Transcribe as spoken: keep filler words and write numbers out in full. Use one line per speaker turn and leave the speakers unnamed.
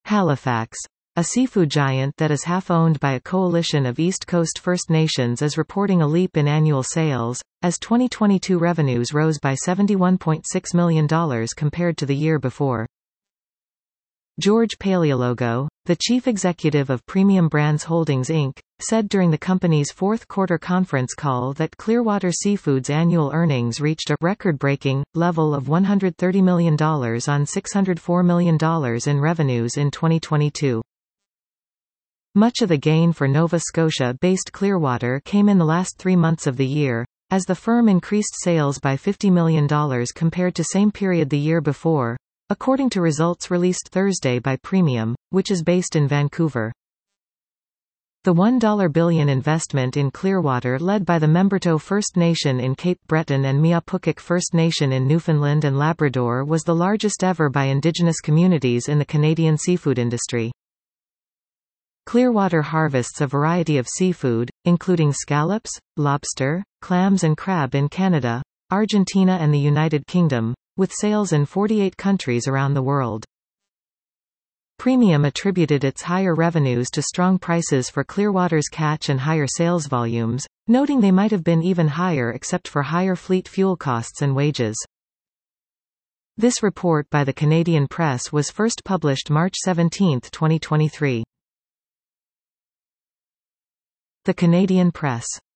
Halifax, a seafood giant that is half-owned by a coalition of East Coast First Nations, is reporting a leap in annual sales, as twenty twenty-two revenues rose by seventy-one point six million dollars compared to the year before. George Paleologo, the chief executive of Premium Brands Holdings Incorporated, said during the company's fourth quarter conference call that Clearwater Seafood's annual earnings reached a record-breaking level of one hundred thirty million dollars on six hundred four million dollars in revenues in twenty twenty-two. Much of the gain for Nova Scotia-based Clearwater came in the last three months of the year, as the firm increased sales by fifty million dollars compared to same period the year before, according to results released Thursday by Premium, which is based in Vancouver. The one billion dollars investment in Clearwater, led by the Membertou First Nation in Cape Breton and Mi'kmaq First Nation in Newfoundland and Labrador, was the largest ever by Indigenous communities in the Canadian seafood industry. Clearwater harvests a variety of seafood, including scallops, lobster, clams and crab in Canada, Argentina and the United Kingdom, with sales in forty-eight countries around the world. Premium attributed its higher revenues to strong prices for Clearwater's catch and higher sales volumes, noting they might have been even higher except for higher fleet fuel costs and wages. This report by the Canadian Press was first published March seventeenth, twenty twenty-three. The Canadian Press.